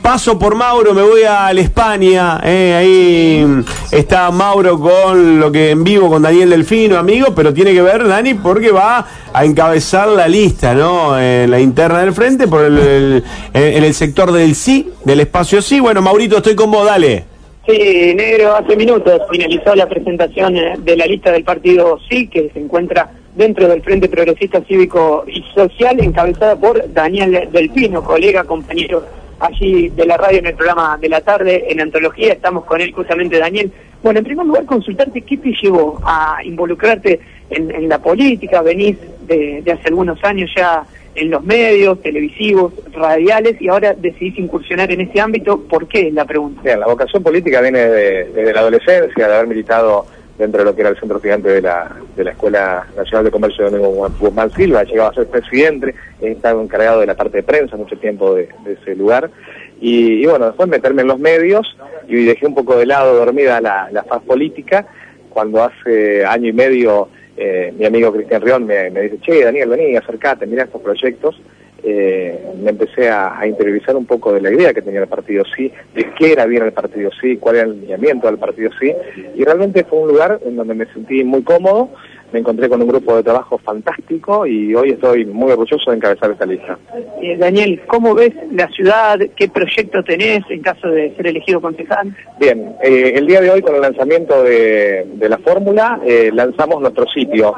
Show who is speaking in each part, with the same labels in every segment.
Speaker 1: paso por Mauro, me voy a la España, ahí está Mauro con lo que en vivo con Daniel Delfino, amigo, pero tiene que ver, Dani, porque va a encabezar la lista, ¿no? En la interna del frente, por en el sector del sí, del espacio sí. Bueno, Maurito, estoy con vos, dale.
Speaker 2: Sí, negro, hace minutos finalizó la presentación de la lista del partido sí, que se encuentra dentro del Frente Progresista Cívico y Social, encabezada por Daniel Delfino, colega, compañero allí de la radio en el programa de la tarde, en Antología. Estamos con él justamente, Daniel. Bueno, en primer lugar, consultarte qué te llevó a involucrarte en la política. Venís de hace algunos años ya en los medios televisivos, radiales, y ahora decidís incursionar en este ámbito. ¿Por qué? Es la pregunta.
Speaker 3: Bien, la vocación política viene desde la adolescencia, de haber militado dentro de lo que era el centro gigante de la Escuela Nacional de Comercio de Guzmán Silva. Llegaba a ser presidente, he estado encargado de la parte de prensa mucho tiempo de ese lugar, y bueno, después meterme en los medios, y dejé un poco de lado, dormida la faz política, cuando hace año y medio mi amigo Cristian Rión me dice: che, Daniel, vení, acercate, mirá estos proyectos. Me empecé a interiorizar un poco de la idea que tenía el partido sí, de qué era bien el partido sí, cuál era el lineamiento del partido sí, y realmente fue un lugar en donde me sentí muy cómodo. Me encontré con un grupo de trabajo fantástico y hoy estoy muy orgulloso de encabezar esta lista.
Speaker 2: Daniel, ¿cómo ves la ciudad? ¿Qué proyecto tenés en caso de ser elegido concejal?
Speaker 3: Bien, el día de hoy, con el lanzamiento de la fórmula, lanzamos nuestro sitio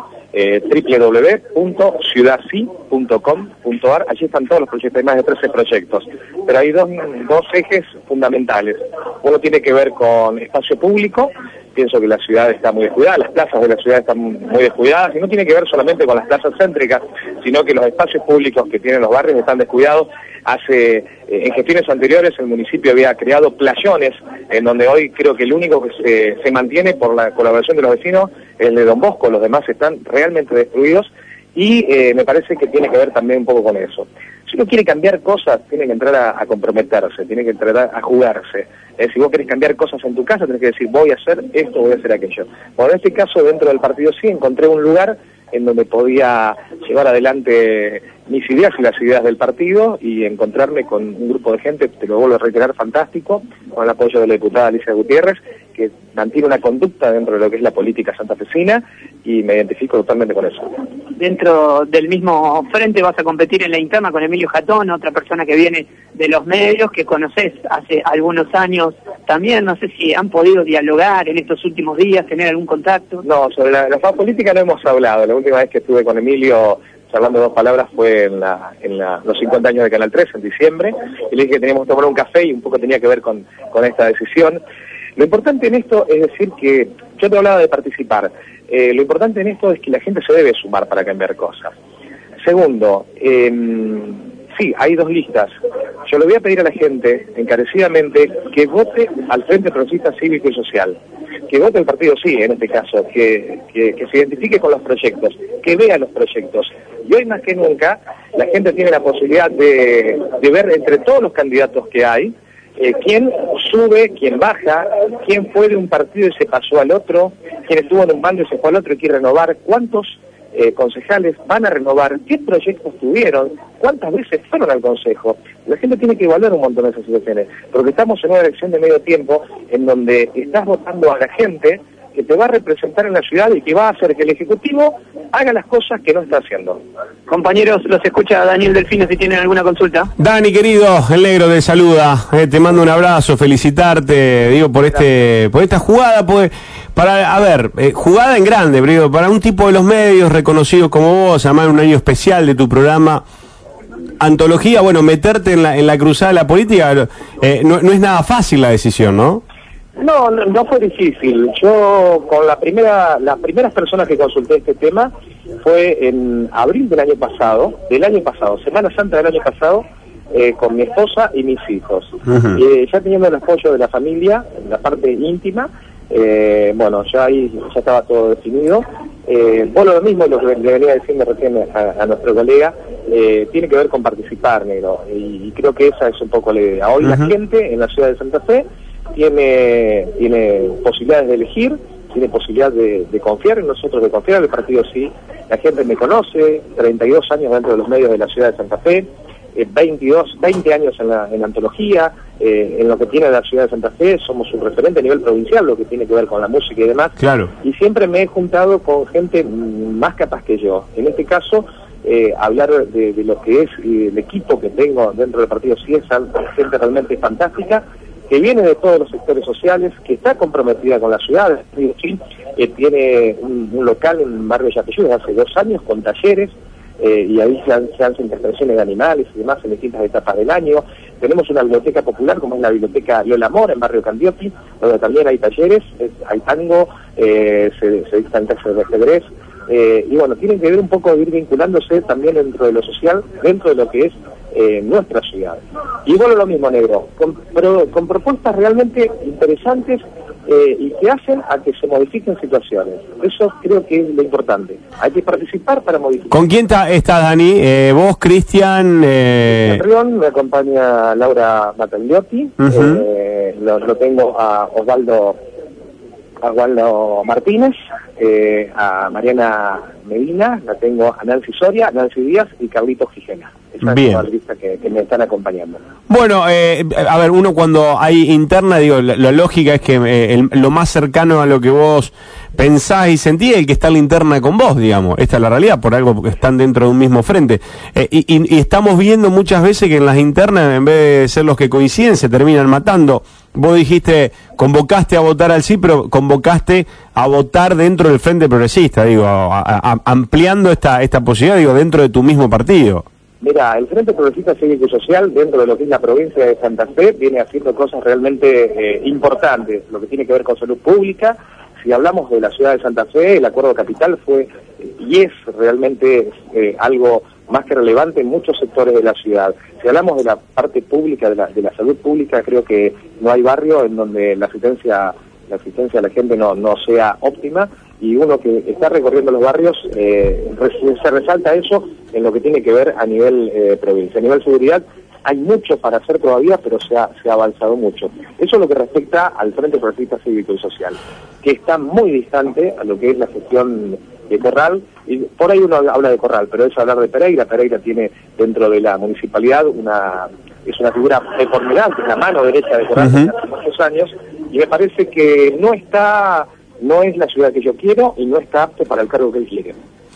Speaker 3: www.ciudadsi.com.ar. Allí están todos los proyectos, hay más de 13 proyectos, pero hay dos ejes fundamentales. Uno tiene que ver con espacio público. Pienso que la ciudad está muy descuidada, las plazas de la ciudad están muy descuidadas, y no tiene que ver solamente con las plazas céntricas, sino que los espacios públicos que tienen los barrios están descuidados. En gestiones anteriores el municipio había creado playones, en donde hoy creo que el único que se mantiene por la colaboración de los vecinos es el de Don Bosco. Los demás están realmente destruidos, y me parece que tiene que ver también un poco con eso. Si uno quiere cambiar cosas, tiene que entrar a comprometerse, tiene que entrar a jugarse. Si vos querés cambiar cosas en tu casa, tenés que decir: voy a hacer esto, voy a hacer aquello. Bueno, en este caso, dentro del partido sí, encontré un lugar en donde podía llevar adelante mis ideas y las ideas del partido, y encontrarme con un grupo de gente, te lo vuelvo a reiterar, fantástico, con el apoyo de la diputada Alicia Gutiérrez, que mantiene una conducta dentro de lo que es la política santafesina, y me identifico totalmente con eso.
Speaker 2: Dentro del mismo frente vas a competir en la interna con Emilio Jatón, otra persona que viene de los medios, que conocés hace algunos años también. No sé si han podido dialogar en estos últimos días, tener algún contacto.
Speaker 3: No, sobre la faz política no hemos hablado. La última vez que estuve con Emilio charlando 2 palabras fue en los 50 años de Canal 3, en diciembre, y le dije que teníamos que tomar un café, y un poco tenía que ver con esta decisión. Lo importante en esto es decir que yo te hablaba de participar. Lo importante en esto es que la gente se debe sumar para cambiar cosas. Segundo, sí, hay 2 listas. Yo le voy a pedir a la gente encarecidamente que vote al Frente Progresista Cívico y Social, que vote el partido sí, en este caso, que se identifique con los proyectos, que vea los proyectos. Y hoy más que nunca la gente tiene la posibilidad de ver entre todos los candidatos que hay, quién sube, quién baja, quién fue de un partido y se pasó al otro, quién estuvo en un bando y se fue al otro y quiere renovar, cuántos concejales van a renovar, qué proyectos tuvieron, cuántas veces fueron al consejo. La gente tiene que evaluar un montón de esas situaciones, porque estamos en una elección de medio tiempo en donde estás votando a la gente que te va a representar en la ciudad y que va a hacer que el Ejecutivo haga las cosas que no está haciendo.
Speaker 2: Compañeros, los escucha Daniel Delfino si tienen alguna consulta.
Speaker 1: Dani, querido, el negro te saluda, te mando un abrazo, felicitarte, digo, por esta jugada, pues, jugada en grande, pero digo, para un tipo de los medios reconocidos como vos, además en un año especial de tu programa Antología, bueno, meterte en la cruzada de la política, no es nada fácil la decisión, ¿no?
Speaker 3: No fue difícil. Yo con las primeras personas que consulté este tema fue en abril del año pasado, Semana Santa del año pasado, con mi esposa y mis hijos. Ya teniendo el apoyo de la familia, en la parte íntima, bueno, ya ahí ya estaba todo definido. Bueno, lo mismo lo que le venía diciendo recién a nuestro colega, tiene que ver con participar, negro, y creo que esa es un poco la idea. Hoy la gente en la ciudad de Santa Fe tiene posibilidades de elegir, tiene posibilidad de confiar en nosotros, de confiar en el partido sí. La gente me conoce, 32 años dentro de los medios de la ciudad de Santa Fe, 20 años en la antología, en lo que tiene la ciudad de Santa Fe, somos un referente a nivel provincial, lo que tiene que ver con la música y demás.
Speaker 1: Claro.
Speaker 3: Y siempre me he juntado con gente más capaz que yo. En este caso, hablar de lo que es el equipo que tengo dentro del partido sí es gente realmente fantástica, que viene de todos los sectores sociales, que está comprometida con la ciudad. Tiene un local en Barrio Yapeyú desde hace 2 años con talleres, y ahí se hacen intervenciones de animales y demás en distintas etapas del año. Tenemos una biblioteca popular como es la biblioteca Lola Mora en Barrio Candioti, donde también hay talleres, hay tango, se dictan clases de ajedrez, y bueno, tienen que ver un poco de ir vinculándose también dentro de lo social, dentro de lo que es nuestra ciudad. Y bueno, lo mismo, Negro, con propuestas realmente interesantes y que hacen a que se modifiquen situaciones. Eso creo que es lo importante. Hay que participar para modificar.
Speaker 1: ¿Con quién estás, Dani? ¿Vos, Cristian?
Speaker 3: Me acompaña Laura Battagliotti, lo tengo a Osvaldo Martínez, a Mariana Medina, la tengo a Nancy Soria, Nancy Díaz y Carlitos Gijena. Esa es la lista que me están acompañando.
Speaker 1: Bueno, a ver, uno cuando hay interna, digo, la lógica es que lo más cercano a lo que vos pensás y sentís es el que está en la interna con vos, digamos. Esta es la realidad, por algo porque están dentro de un mismo frente. Y estamos viendo muchas veces que en las internas, en vez de ser los que coinciden, se terminan matando. Vos dijiste, convocaste a votar al sí, pero convocaste a votar dentro del Frente Progresista, digo, ampliando esta posibilidad, digo, dentro de tu mismo partido.
Speaker 3: Mira, el Frente Progresista Cívico y Social, dentro de lo que es la provincia de Santa Fe, viene haciendo cosas realmente importantes, lo que tiene que ver con salud pública. Si hablamos de la ciudad de Santa Fe, el acuerdo capital fue y es realmente algo más que relevante en muchos sectores de la ciudad. Si hablamos de la parte pública, de la salud pública, creo que no hay barrio en donde la asistencia a la gente no sea óptima, y uno que está recorriendo los barrios, se resalta eso en lo que tiene que ver a nivel provincia. A nivel seguridad hay mucho para hacer todavía, pero se ha avanzado mucho. Eso es lo que respecta al Frente Progresista Cívico y Social, que está muy distante a lo que es la gestión de Corral, y por ahí uno habla de Corral, pero es hablar de Pereira. Pereira tiene dentro de la municipalidad es una figura preponderante, es la mano derecha de Corral desde hace muchos años, y me parece que no es la ciudad que yo quiero y no está apto para el cargo que él quiere.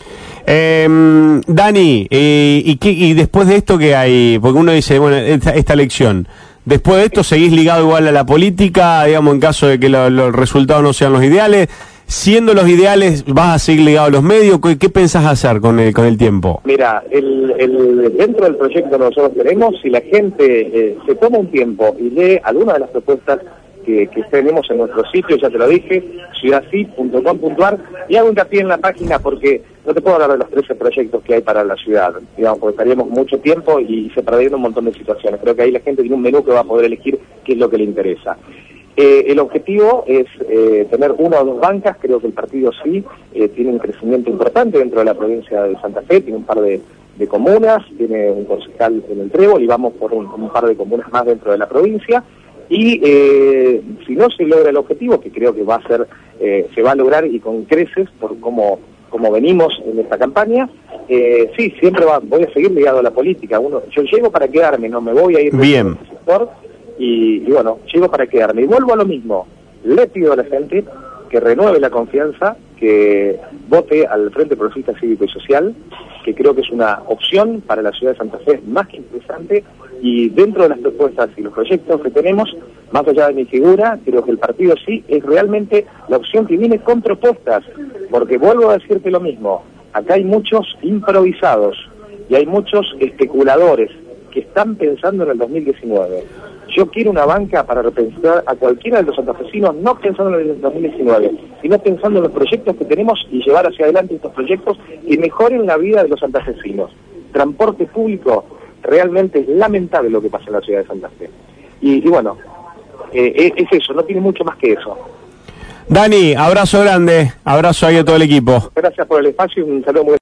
Speaker 1: Dani, ¿y después de esto qué hay? Porque uno dice, bueno, esta elección, después de esto seguís ligado igual a la política, digamos, en caso de que los resultados no sean los ideales. Siendo los ideales, ¿vas a seguir ligado a los medios? ¿Qué pensás hacer con el tiempo?
Speaker 3: Mira, dentro del proyecto que nosotros tenemos, si la gente se toma un tiempo y lee alguna de las propuestas que tenemos en nuestro sitio, ya te lo dije, ciudadci.com.ar, y hago hincapié en la página porque no te puedo hablar de los 13 proyectos que hay para la ciudad, digamos, porque estaríamos mucho tiempo y se perderían un montón de situaciones. Creo que ahí la gente tiene un menú que va a poder elegir qué es lo que le interesa. El objetivo es tener 1 o 2 bancas. Creo que el partido sí tiene un crecimiento importante dentro de la provincia de Santa Fe, tiene un par de comunas, tiene un concejal en el Trébol y vamos por un par de comunas más dentro de la provincia. Y si no se logra el objetivo, que creo que va a ser, se va a lograr y con creces por cómo venimos en esta campaña, sí, siempre voy a seguir ligado a la política. Yo llego para quedarme, no me voy a ir
Speaker 1: bien
Speaker 3: del sector, y bueno, llego para quedarme. Y vuelvo a lo mismo, le pido a la gente que renueve la confianza, que vote al Frente Progresista Cívico y Social, que creo que es una opción para la ciudad de Santa Fe más que interesante, y dentro de las propuestas y los proyectos que tenemos, más allá de mi figura, creo que el partido sí es realmente la opción que viene con propuestas, porque vuelvo a decirte lo mismo, acá hay muchos improvisados y hay muchos especuladores que están pensando en el 2019. Yo quiero una banca para repensar a cualquiera de los santafesinos, no pensando en el 2019, sino pensando en los proyectos que tenemos y llevar hacia adelante estos proyectos que mejoren la vida de los santafesinos. Transporte público, realmente es lamentable lo que pasa en la ciudad de Santa Fe. Y bueno, es eso, no tiene mucho más que eso.
Speaker 1: Dani, abrazo grande, abrazo ahí a todo el equipo.
Speaker 3: Gracias por el espacio y un saludo muy